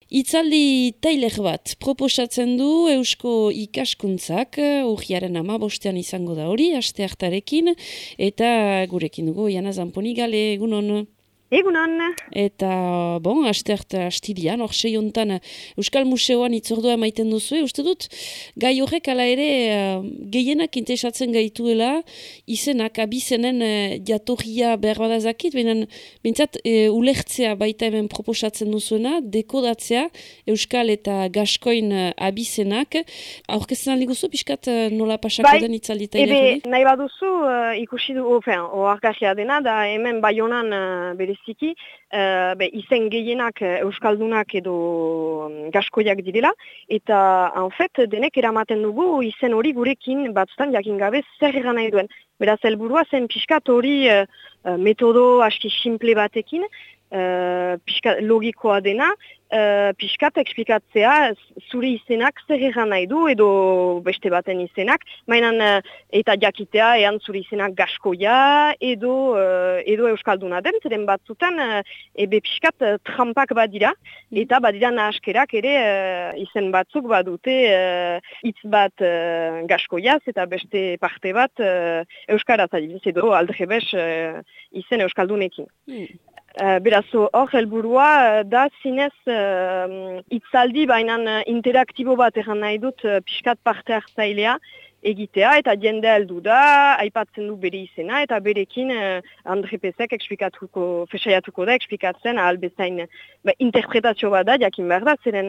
Itzaldi tailer bat proposatzen du Eusko Ikaskuntzak, urriaren 15 izango da hori, asteartarekin, eta gurekin dugu, Jana Zamponi, gale, egunon. Egunon. Eta, astidian, hor seiontan Euskal Museoan itzordua emaiten duzu, uste dut, gai horrek ala ere gehienak interesatzen gaituela, izenak, abizenen jatorria behar badazakit, bintzat ulertzea baita hemen proposatzen duzuena, dekodatzea Euskal eta Gaskoin abizenak. Aurkezten aldi guzu, pixkat nola pasako den itzaldi tailer hori? Nahi baduzu ikusi du, oargarria dena, da hemen Baionan bereziki, izen gehienak Euskaldunak edo Gaskoiak direla, eta en fait denek eramaten dugu izen hori gurekin batzutan jakin gabe zer egan nahi duen. Beraz, helburua zen pixkat hori metodo aski simple batekin, pixkat logikoa dena, pixkat eksplikatzea zure izenak zer egan nahi du edo beste baten izenak, mainan eta jakitea ean zure izenak Gaskoia edo Euskalduna den, zeren batzutan pixkat trampak badira, eta badira nahaskerak ere izen batzuk badute hitz bat Gaskoiaz eta beste parte bat Euskaraz adibiz edo aldrebes izen Euskaldunekin. Beraz, hor helburua da zinez hitzaldi bainan interaktibo bat egan nahi dut pixkat parte hartzailea egitea, eta jende heldu da, aipatzen du bere izena, eta berekin Andre Pesek fesaiatuko da, eksplikatzen albezain interpretazio bat da, jakin behar da, zeren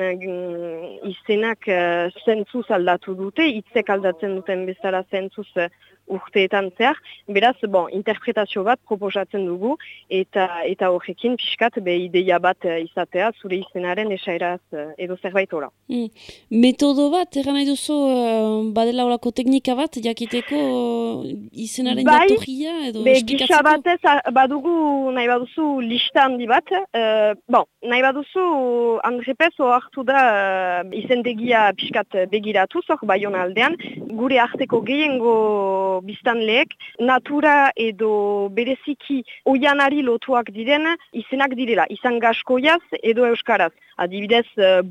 izenak zentzuz aldatu dute, hitzek aldatzen duten bezala zentzuz urteetan zehar, beraz, interpretazio bat proposatzen dugu, eta horrekin pixkat ideia bat izatea, zure izenaren esairaz edo zerbait ora. Metodo bat, eran nahi duzu, badela horako teknika bat, jakiteko izenaren jatorria edo esplikatzeko? Gisa batez, badugu nahi baduzu lista handi bat, nahi baduzu Andrepez hartu da izendegia pixkat begiratuz, hor Baiona aldean, gure arteko gehiengo biztanleek, natura edo bereziki oianari lotuak diren izenak direla, izan Gaskoiaz edo Euskaraz. Adibidez,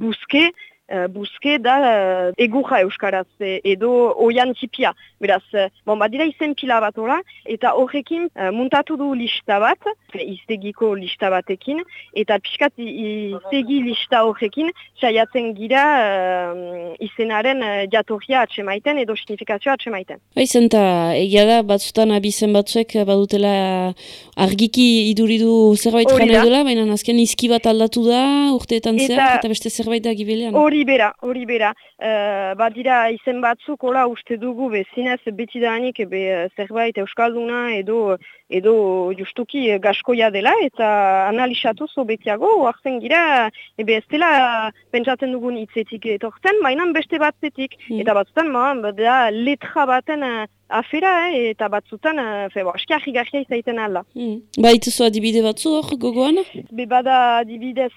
Buske da egurra Euskaraz edo oian txipia. Beraz, badira izen pila bat ora, eta horrekin muntatu du lista bat, iztegiko lista batekin, eta pixkat iztegi lista horrekin saiatzen gira izenaren jatorria atsemaiten edo signifikazioa atsemaiten. Baizen, eta egia da, batzutan abizen batzuek badutela argiki iduridu zerbait jana edola, baina azken izki bat aldatu da, urteetan zehar, eta beste zerbait da gibelean. Hori bera. Badira izen batzuk, hola uste dugu, zinez betidanik zerbait Euskalduna edo justuki Gaskoia dela, eta analizatu betiago, hartzen gira, ez dela pentsatzen dugun hitzetik etortzen, baina beste batzetik, eta batzutan, letra baten afera, eta batzutan, aski argigarria izaiten alda. Baituzu adibide batzu hor, gogoan? Bada adibidez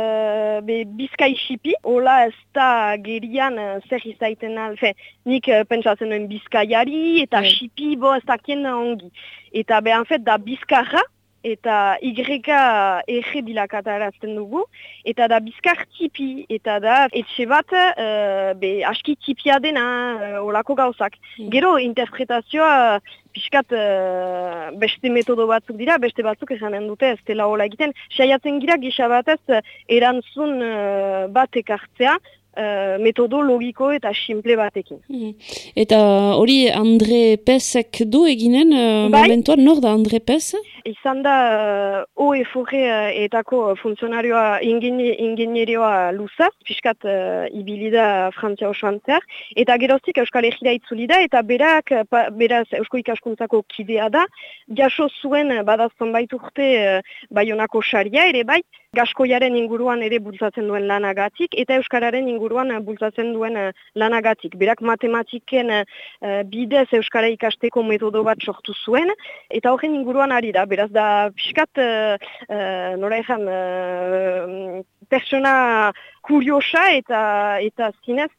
Bizkai xipi, hola ez da gerian zer izaiten alda, nik pentsatzen duen Bizkaiari, eta xipi ez dakien ongi. Eta da Bizkarra, eta Y bilakatarazten dugu, eta da Bizkar tipi, eta da etxe bat aski tipia dena olako gauzak. Gero interpretazioa pixkat beste metodo batzuk dira, beste batzuk eganen dute ez dela hola egiten. Saiatzen gira gisa batez erantzun bat ekartzea, metodo logiko eta simple batekin. Eta hori Andre Pesek du eginen momentuan, nor da Andre Pes? Izan da OEFORE etako funtzionarioa ingenierioa luza, piskat ibilida Frantzia osoan zehar, eta geroztik Euskal Herria itzuli da, eta beraz Eusko Ikaskuntzako kidea da, jaso zuen badazton baiturte Baionako saria ere bai, Gaskoiaren inguruan ere bultzatzen duen lanagatik, eta Euskararen inguruan bultzatzen duen lanagatik. Berak matematiken bidez Euskara ikasteko metodo bat sortu zuen, eta horren inguruan ari da. Beraz da, piskat, pertsona kuriosa eta zinez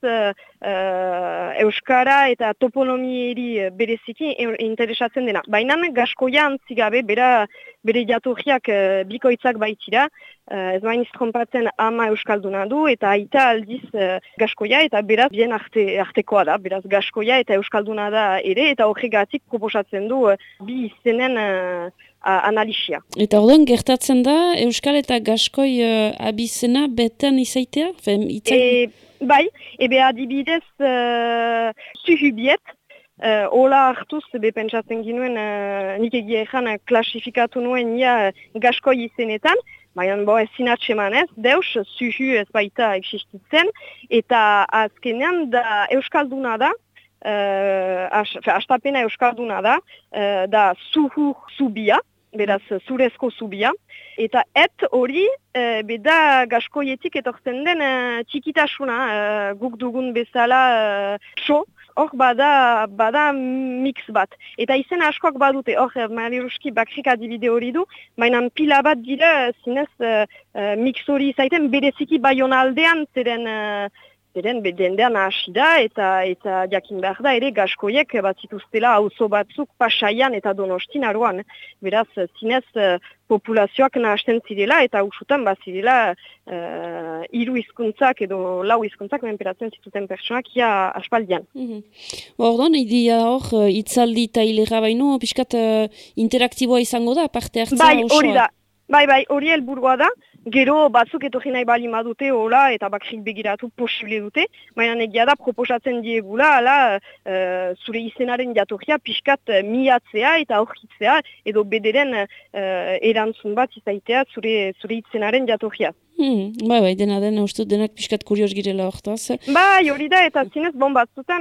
euskara eta toponomieri bereziki interesatzen dena. Baina gaskoia antzigabe bere jatorriak bikoitzak baitira, ez bain iztrompatzen ama euskalduna du eta aita aldiz gaskoia eta beraz bien artekoa da, beraz gaskoia eta euskalduna da ere eta horregatik proposatzen du bi izenen analisia. Eta orduan gertatzen da euskal eta gaskoi abizena betan izaitea? Bai, ebe adibidez zuhubiet, hola hartuz, pentsatzen ginuen, nik egia ezan klasifikatu nuen gaskoi izenetan, baina ezin atseman ez, deus, zuhu ez baita existitzen, eta azkenean da euskalduna da, astapena euskalduna da zuhu zubia, beraz zurezko zubia, eta hori beda gaskoietik etortzen den txikitasuna, guk dugun bezala so, hor bada mix bat. Eta izen askoak badute, hor Mariruski bakrik adibide hori du, baina pila bat dira zinez mix hori izaiten bereziki Baiona aldean zeren bedendean hasi da eta jakin behar da ere gaskoiek bat zituztela auzo batzuk Pasaian eta Donostin aroan. Beraz, zinez populazioak nahasten zirela eta usutan bazirela 3 hizkuntzak edo 4 hizkuntzak menperatzen zituten pertsonak aspaldian. Orduan, idea hor, itzaldi eta hilera baino, pixkat interaktiboa izango da, parte hartzea osoa? Bai, hori da. Bai, hori helburua da. Gero batzuk etorri nahi bali madute hola eta bakrik begiratu posible dute, baina egia da proposatzen diegula zure izenaren jatorria pixkat miatzea eta aurkitzea edo bederen erantzun bat izaitea zure izenaren jatorria. Bai, dena ustut denak pixkat kurios girela hortaz. Bai, hori da, eta zinez, batzutan,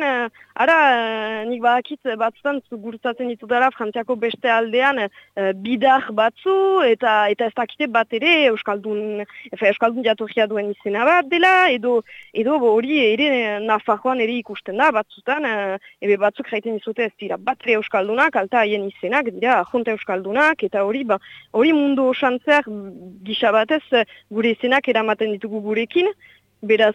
nik badakit batzutan gurtzatzen ditudala Frantziako beste aldean bidar batzu, eta ez dakite bat ere Euskaldun jatorria duen izena bat dela, edo hori ere Nafarroan ere ikusten da, batzutan, batzuk jaiten dizute ez dira bat ere Euskaldunak, alta haien izenak, dira jonte Euskaldunak, eta hori mundu osan zer gisa batez gure izenak eramaten ditugu gurekin, beraz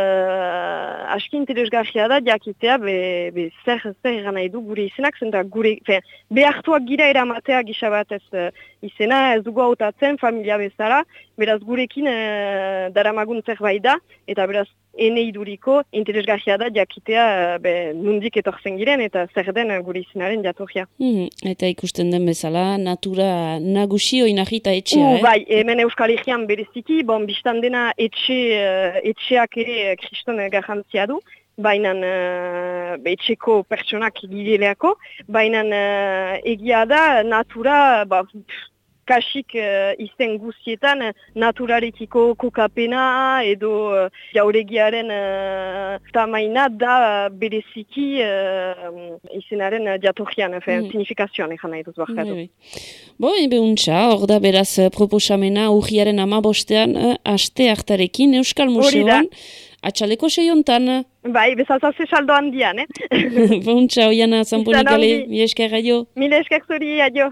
aski interesgarria da jakitea zer egan nahi du gure izenak, zenta behartuak gira eramatea gisa batez izena ez dugu hautatzen familia bezala, beraz gurekin daramagun zerbait da, eta beraz ene iduriko interesgarria da jakitea nundik etortzen giren eta zer den gure izenaren jatorria. Eta ikusten den bezala, natura nagusi oinarrita etxea, Bai, hemen Euskal Herrian bereziki, biztan dena etxeak ere kriston garrantzia du, baina etxeko pertsonak gideleako, baina egia da natura, kasik izen guztietan naturarekiko kokapena edo jauregiaren tamaina da bereziki izenaren jatorrian, signifikazioan egan nahi dut barkatu. Untxa, hor da beraz proposamena urriaren 15ean aste hartarekin Euskal Museoan, atxaleko 6 Bai, bezaltzaze saldo handian, Untxa, oiana, zanponik gale, mila esker, aio. Mila esker zuri, aio.